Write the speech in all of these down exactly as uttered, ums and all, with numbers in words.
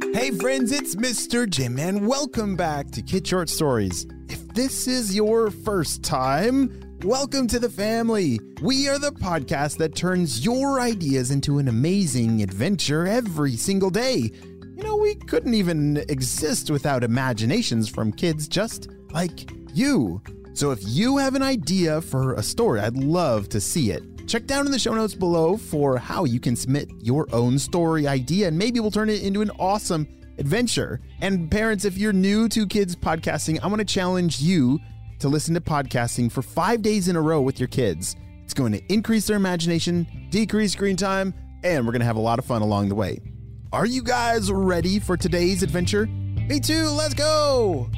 Hey friends, it's Mister Jim, and welcome back to Kid Short Stories. If this is your first time, welcome to the family. We are the podcast that turns your ideas into an amazing adventure every single day. You know, we couldn't even exist without imaginations from kids just like you. So if you have an idea for a story, I'd love to see it. Check down in the show notes below for how you can submit your own story idea, and maybe we'll turn it into an awesome adventure. And parents, if you're new to kids podcasting, I want to challenge you to listen to podcasting for five days in a row with your kids. It's going to increase their imagination, decrease screen time, and we're going to have a lot of fun along the way. Are you guys ready for today's adventure? Me too, let's go!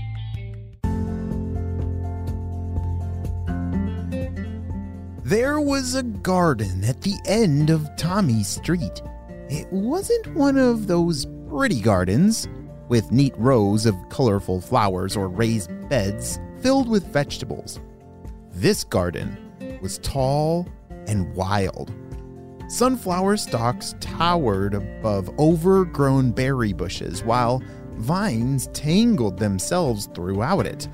There was a garden at the end of Tommy Street. It wasn't one of those pretty gardens with neat rows of colorful flowers or raised beds filled with vegetables. This garden was tall and wild. Sunflower stalks towered above overgrown berry bushes, while vines tangled themselves throughout it.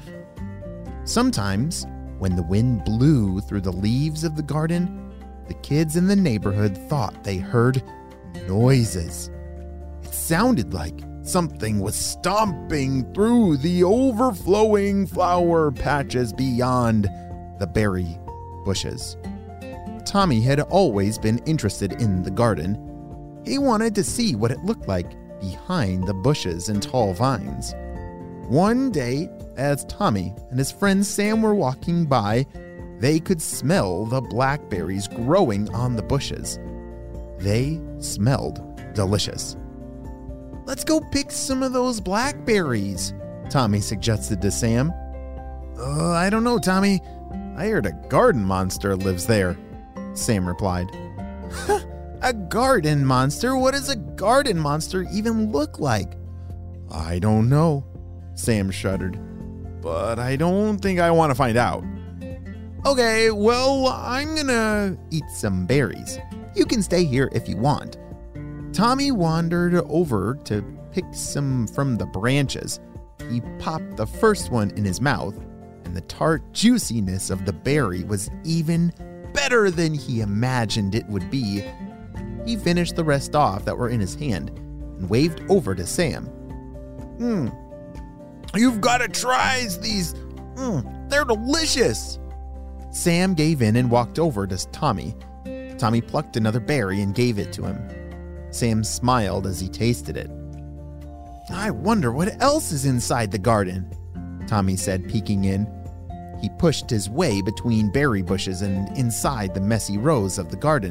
Sometimes, when the wind blew through the leaves of the garden, the kids in the neighborhood thought they heard noises. It sounded like something was stomping through the overflowing flower patches beyond the berry bushes. Tommy had always been interested in the garden. He wanted to see what it looked like behind the bushes and tall vines. One day, as Tommy and his friend Sam were walking by, they could smell the blackberries growing on the bushes. They smelled delicious. "Let's go pick some of those blackberries," Tommy suggested to Sam. Uh, I don't know, Tommy. I heard a garden monster lives there," Sam replied. "A garden monster? What does a garden monster even look like?" "I don't know," Sam shuddered. "But I don't think I want to find out." "Okay, well, I'm gonna eat some berries. You can stay here if you want." Tommy wandered over to pick some from the branches. He popped the first one in his mouth, and the tart juiciness of the berry was even better than he imagined it would be. He finished the rest off that were in his hand and waved over to Sam. Hmm. "You've got to try these. Mm, they're delicious." Sam gave in and walked over to Tommy. Tommy plucked another berry and gave it to him. Sam smiled as he tasted it. "I wonder what else is inside the garden," Tommy said, peeking in. He pushed his way between berry bushes and inside the messy rows of the garden.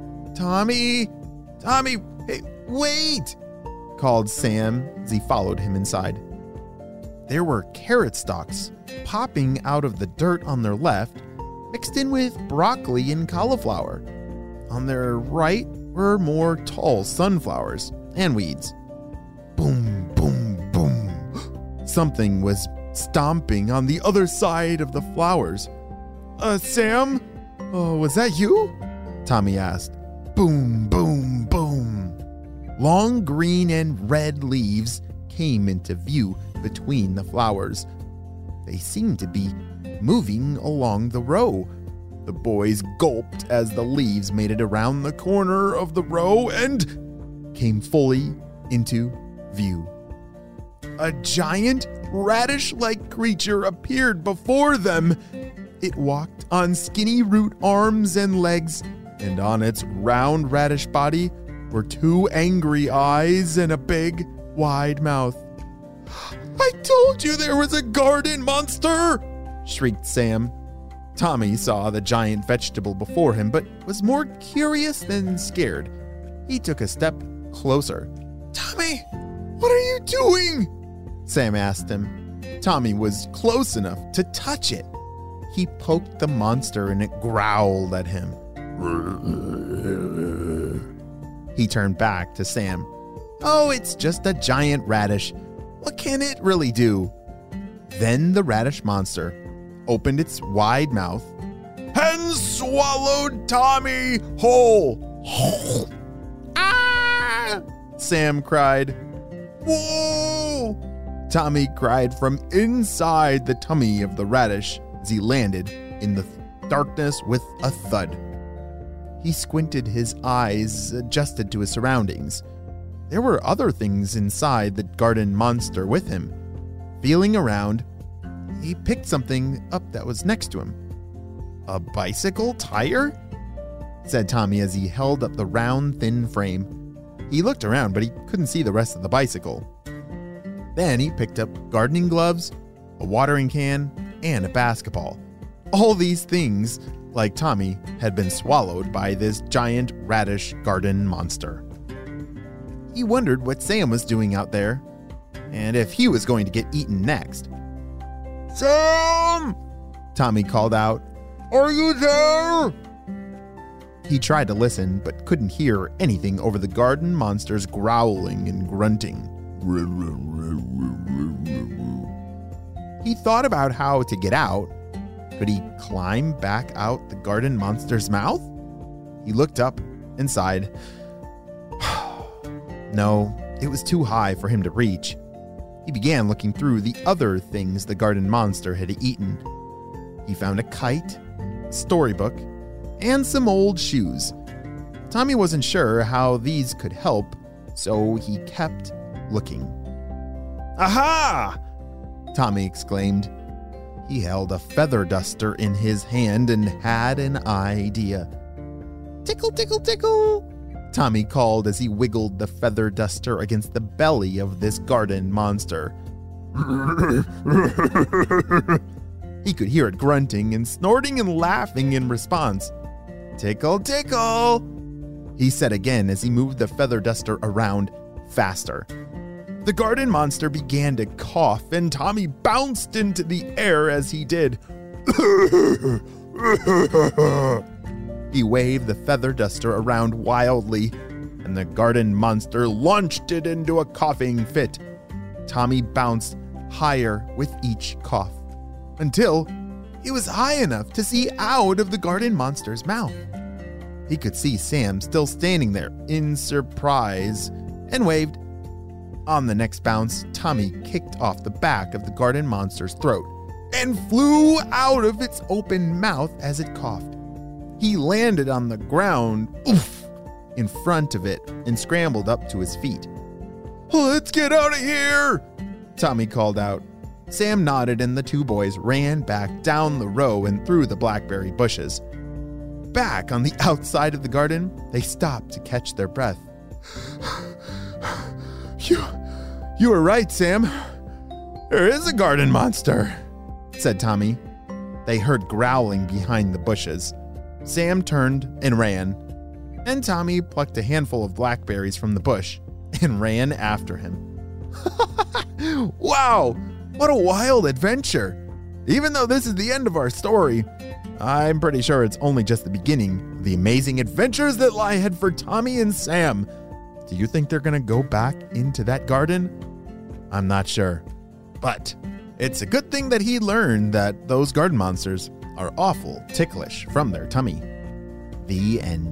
"Tommy! Tommy! Hey, wait!" called Sam as he followed him inside. There were carrot stalks popping out of the dirt on their left, mixed in with broccoli and cauliflower. On their right were more tall sunflowers and weeds. Boom, boom, boom. Something was stomping on the other side of the flowers. Uh, Sam? Oh, was that you?" Tommy asked. Boom, boom, boom. Long green and red leaves came into view between the flowers. They seemed to be moving along the row. The boys gulped as the leaves made it around the corner of the row and came fully into view. A giant radish-like creature appeared before them. It walked on skinny root arms and legs, and on its round radish body were two angry eyes and a big, wide mouth. "I told you there was a garden monster!" shrieked Sam. Tommy saw the giant vegetable before him, but was more curious than scared. He took a step closer. "Tommy, what are you doing?" Sam asked him. Tommy was close enough to touch it. He poked the monster and it growled at him. He turned back to Sam. "Oh, it's just a giant radish. What can it really do?" Then the radish monster opened its wide mouth and swallowed Tommy whole. "Ah!" Sam cried. Whoa! Tommy cried from inside the tummy of the radish as he landed in the darkness with a thud. He squinted his eyes, adjusted to his surroundings. There were other things inside the garden monster with him. Feeling around, he picked something up that was next to him. A bicycle tire? Said Tommy as he held up the round, thin frame. He looked around, but he couldn't see the rest of the bicycle. Then he picked up gardening gloves, a watering can, and a basketball. All these things, like Tommy, had been swallowed by this giant radish garden monster. He wondered what Sam was doing out there, and if he was going to get eaten next. "Sam!" Tommy called out. "Are you there?" He tried to listen, but couldn't hear anything over the garden monster's growling and grunting. He thought about how to get out. Could he climb back out the garden monster's mouth? He looked up and sighed. No, it was too high for him to reach. He began looking through the other things the garden monster had eaten. He found a kite, a storybook, and some old shoes. Tommy wasn't sure how these could help, so he kept looking. "Aha!" Tommy exclaimed. He held a feather duster in his hand and had an idea. "Tickle, tickle, tickle!" Tommy called as he wiggled the feather duster against the belly of this garden monster. He could hear it grunting and snorting and laughing in response. "Tickle, tickle!" he said again as he moved the feather duster around faster. The garden monster began to cough, and Tommy bounced into the air as he did. He waved the feather duster around wildly, and the garden monster launched it into a coughing fit. Tommy bounced higher with each cough, until he was high enough to see out of the garden monster's mouth. He could see Sam still standing there in surprise and waved. On the next bounce, Tommy kicked off the back of the garden monster's throat and flew out of its open mouth as it coughed. He landed on the ground, oof, in front of it and scrambled up to his feet. "Let's get out of here!" Tommy called out. Sam nodded and the two boys ran back down the row and through the blackberry bushes. Back on the outside of the garden, they stopped to catch their breath. You, you were right, Sam. There is a garden monster," said Tommy. They heard growling behind the bushes. Sam turned and ran, and Tommy plucked a handful of blackberries from the bush and ran after him. Wow, what a wild adventure! Even though this is the end of our story, I'm pretty sure it's only just the beginning of the amazing adventures that lie ahead for Tommy and Sam. Do you think they're gonna go back into that garden? I'm not sure. But it's a good thing that he learned that those garden monsters are awful ticklish from their tummy. The end.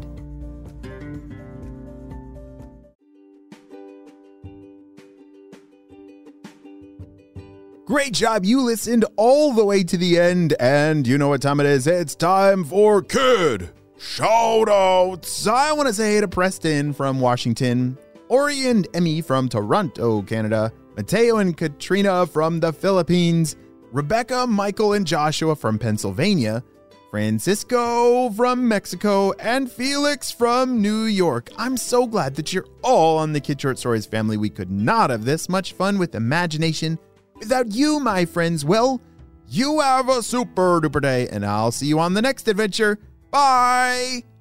Great job. You listened all the way to the end, and you know what time it is. It's time for Kid Shoutouts. I want to say hey to Preston from Washington, Ori and Emmy from Toronto, Canada, Mateo and Katrina from the Philippines, Rebecca, Michael, and Joshua from Pennsylvania, Francisco from Mexico, and Felix from New York. I'm so glad that you're all on the Kid Short Stories family. We could not have this much fun with imagination without you, my friends. Well, you have a super duper day, and I'll see you on the next adventure. Bye!